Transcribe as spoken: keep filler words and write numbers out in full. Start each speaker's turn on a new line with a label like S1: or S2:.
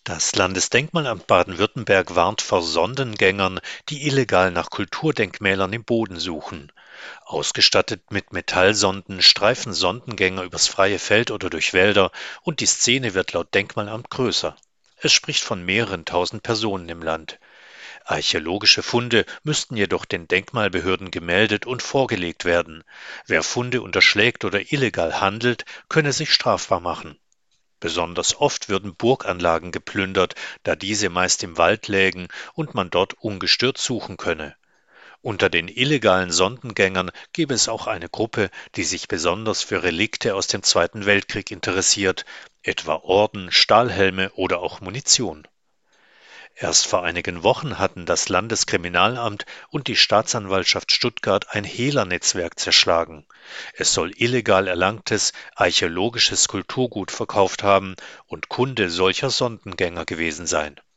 S1: Das Landesdenkmalamt Baden-Württemberg warnt vor Sondengängern, die illegal nach Kulturdenkmälern im Boden suchen. Ausgestattet mit Metallsonden streifen Sondengänger übers freie Feld oder durch Wälder und die Szene wird laut Denkmalamt größer. Es spricht von mehreren tausend Personen im Land. Archäologische Funde müssten jedoch den Denkmalbehörden gemeldet und vorgelegt werden. Wer Funde unterschlägt oder illegal handelt, könne sich strafbar machen. Besonders oft würden Burganlagen geplündert, da diese meist im Wald lägen und man dort ungestört suchen könne. Unter den illegalen Sondengängern gäbe es auch eine Gruppe, die sich besonders für Relikte aus dem Zweiten Weltkrieg interessiert, etwa Orden, Stahlhelme oder auch Munition. Erst vor einigen Wochen hatten das Landeskriminalamt und die Staatsanwaltschaft Stuttgart ein Hehlernetzwerk zerschlagen. Es soll illegal erlangtes archäologisches Kulturgut verkauft haben und Kunde solcher Sondengänger gewesen sein.